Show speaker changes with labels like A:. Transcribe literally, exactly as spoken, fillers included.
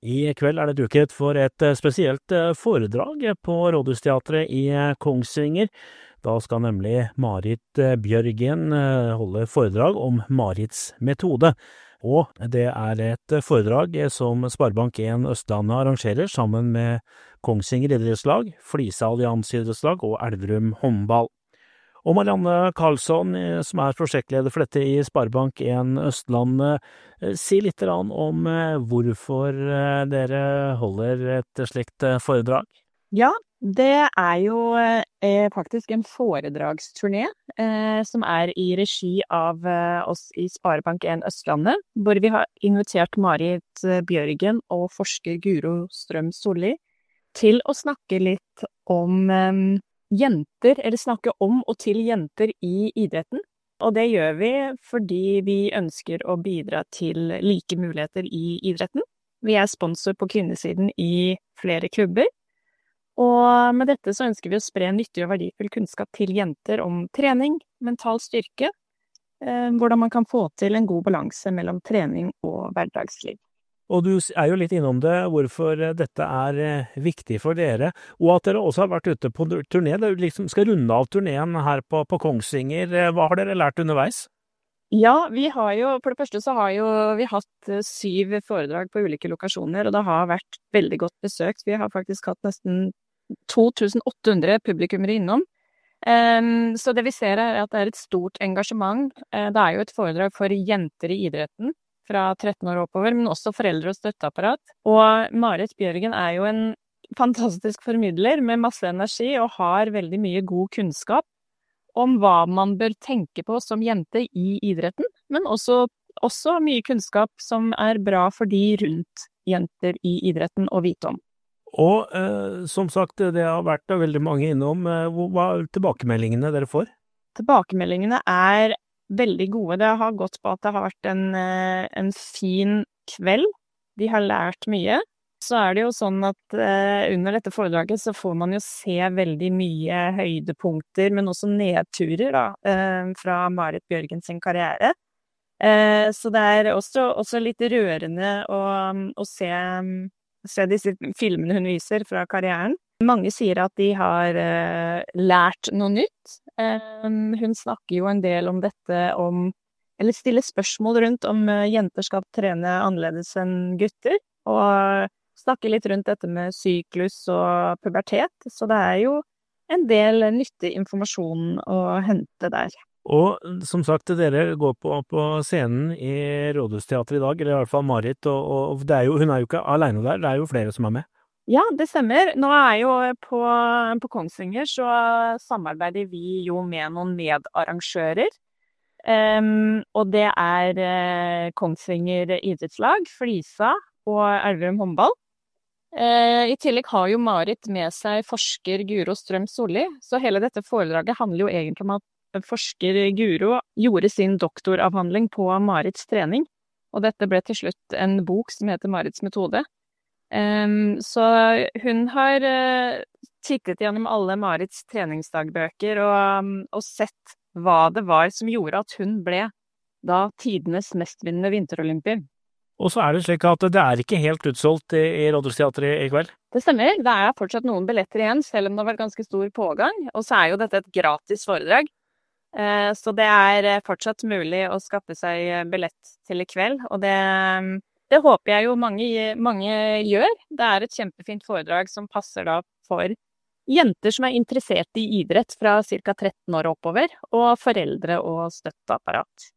A: I kveld er det duket for et eh, spesielt eh, foredrag på Rådhusteatret i eh, Kongsvinger. Da skal nemlig Marit eh, Bjørgen eh, holde foredrag om Marits metode. Og det er et eh, foredrag eh, som Sparebank en Østlandet arrangerer sammen med Kongsvinger idrettslag, Flisa Allianse idrettslag og Elverum håndball. Og Marianne Karlsson, eh, som er prosjektleder for dette i Sparebank en Østlandet, eh, si litt grann om eh, hvorfor eh, dere holder et slikt eh, foredrag.
B: Ja, det er jo eh, faktisk en foredragsturné eh, som er i regi av eh, oss i Sparebank en Østlandet, hvor vi har invitert Marit eh, Bjørgen og forsker Guro Strøm Solli til å snakke litt om eh, jenter, eller snakke om og til jenter i idretten. Og det gjør vi fordi vi ønsker å bidra til like muligheter i idretten. Vi er sponsor på kvinnesiden i flere klubber. Og med dette så ønsker vi å spre nyttig og verdifull kunnskap til jenter om trening, mental styrke, eh, hvordan man kan få til en god balanse mellom trening og hverdagsliv.
A: Og du er jo litt innom det, hvorfor eh, dette er eh, viktig for dere, og at dere også har vært ute på turné. Dere liksom skal runde av turneen her på, på Kongsvinger. Eh, Hva har dere lært underveis?
B: Ja, vi har jo, for det første så har jo vi hatt eh, syv foredrag på ulike lokasjoner, og det har vært veldig godt besøkt. Vi har faktisk hatt nesten to tusen åtte hundre publikummere innom. Em, så det vi ser er at det er et stort engasjement. Eh, det er jo et foredrag for jenter i idretten fra tretten år oppover, men også foreldre og støtteapparat. Og Marit Bjørgen er jo en fantastisk formidler med masse energi og har veldig mye god kunnskap om hva man bør tenke på som jente i idretten, men også, også mye kunnskap som er bra for de rundt jenter i idretten å vite om.
A: Og eh, som sagt, det har vært da veldig mange innom. Eh, hvor- hva er tilbakemeldingene dere får?
B: Tilbakemeldingene er veldig gode. Det har gått på at det har vært en, eh, en fin kveld. De har lært mye. Så er det jo sånn at eh, under dette foredraget så får man jo se veldig mye høydepunkter, men også nedturer da, eh, fra Marit Bjørgen sin karriere. Eh, så det er også, også litt rørende å, å se, se disse filmene hun viser fra karrieren. Mange sier at de har eh, lært noe nytt. Eh, hun snakker jo en del om dette om, eller stiller spørsmål rundt om eh, jenter skal trene annerledes enn gutter, og snakker litt rundt dette med syklus og pubertet. Så det er jo en del nyttig informasjon å hente der.
A: Og som sagt, dere går på, på scenen i Rådhusteatret i dag, eller i hvert fall Marit, og, og det er jo, hun er jo ikke alene der, det er jo flere som er med.
B: Ja, det stemmer. Nå er jo på, på Kongsvinger så samarbeider vi jo med noen medarrangører. Um, og det er uh, Kongsvinger idrettslag, Flisa og Elverum håndball. Uh, I tillegg har jo Marit med seg forsker Guro Strøm Solli, så hele dette foredraget handler jo egentlig om at forsker Guro gjorde sin doktoravhandling på Marits trening, og dette ble til slutt en bok som heter Marits metode. Um, så hun har uh, tittet gjennom alle Marits treningsdagbøker og, um, og sett hva det var som gjorde at hun ble da tidenes mestvinnende vinterolympier.
A: Og så er det slik at det er ikke helt utsolgt i, i Rådhusteatret i kveld.
B: Det stemmer, det er fortsatt noen billetter igjen, selv om det har vært ganske stor pågang, og så er jo dette et gratis foredrag. Uh, så det er fortsatt mulig å skaffe seg billett til i kveld, og det Det håper jeg jo mange, mange gjør. Det er et kjempefint foredrag som passer da for jenter som er interessert i idrett fra cirka tretten år oppover, og foreldre og støtteapparat.